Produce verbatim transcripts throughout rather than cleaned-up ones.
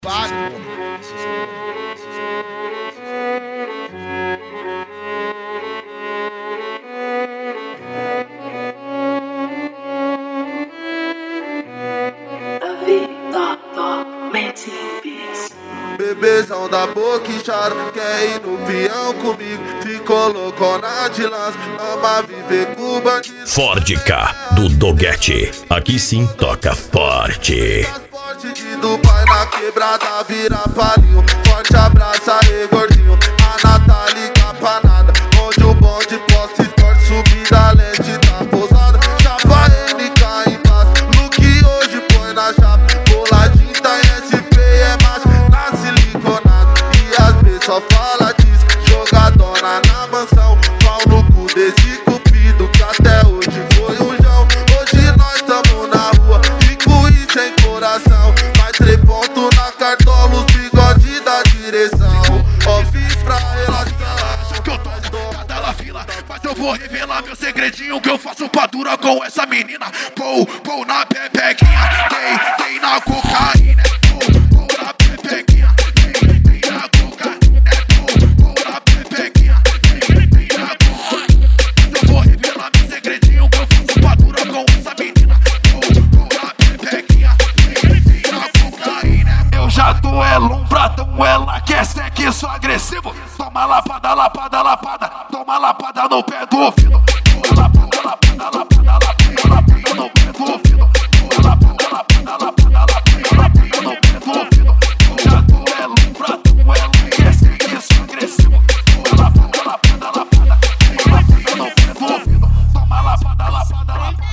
Bebezão da boca inchada, quer ir no peão comigo? Ficou loucona de lança, ama viver com o bandido. Ford K, do Doguete, aqui sim toca forte. Transporte de Dubai na quebrada, vira palinho. Forte abraço aí, gordinho. A Natália Capanada, onde o bonde posta e torce, subida leste da pousada. Chapa N K em paz, no que hoje põe na chapa. Boladinho tá em S P, é macho, na siliconada. E as B só fala disso, jogadona na mansão. Pau no cu desse cupido, que até hoje foi um jão. Hoje nós tamo na rua, rico e sem coração. Mais três pontos na cartola, os bigode da direção. Ó, fiz pra relaxar. Acho que eu tô cada la fila, mas eu vou revelar meu segredinho que eu faço pra dura com essa menina. Pou, pou na pepequinha, dei, dei na cocaína. Pou, pou na pepequinha, dei, dei na cocaína. Pou, pou na pepequinha, dei, dei na cocaína. Mas eu vou revelar meu segredinho que eu faço pra dura com essa menina. Pou, pou na pepequinha, dei, dei na cocaína. Eu já tô é um pratão, ela quer sexo agressivo. Toma lapada, lapada, lapada, toma lapada no pé do ouvido. Toma lapada, lapada, lapada, lapada, lapada no pé do ouvido. Toma lapada, lapada, lapada, lapada, lapada no pé do ouvido. Eu já tô é um pratão, ela quer sexo agressivo. Toma lapada, lapada, lapada, toma lapada no pé do ouvido. Toma lapada, lapada, lapada.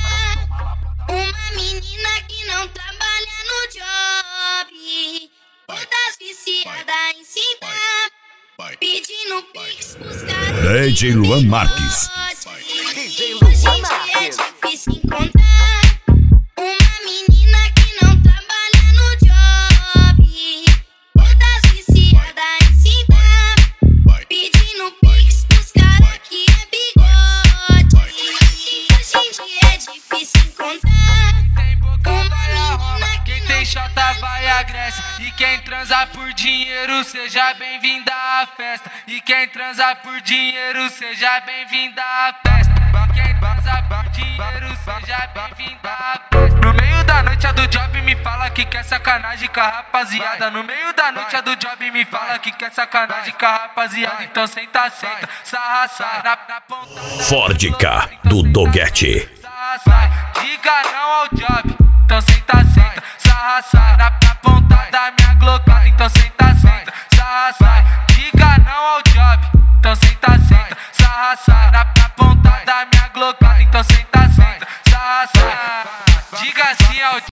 Uma menina que não trabalha no job, todas viciadas em cima, pedindo pix pros caras. D J Luan Marques. D J Luan Marques. É difícil encontrar uma menina que não trabalha no job, todas viciadas em cima, pedindo pix pros caras que é bigode. Hoje em dia é difícil encontrar. Quem tem chota vai à Grécia. E quem transa por dinheiro, seja bem-vinda à festa. E quem transa por dinheiro, seja bem-vinda à festa. Quem transa por dinheiro, seja bem-vinda à festa. No meio da noite a do job me fala que quer sacanagem com a rapaziada. No meio da noite a do job me fala que quer sacanagem com a rapaziada. Então senta, senta, sarra, sarra na, na ponta. Ford K, do Doguete. Sarra, sai, diga não ao job. Então senta, senta, sarra, sai na, na ponta da minha glocada. Então senta, senta, sarra, sai, diga não ao job. Então senta, senta, sarra, sai na, na ponta da minha glocada. Então senta, senta, sarra, sai, diga sim ao job.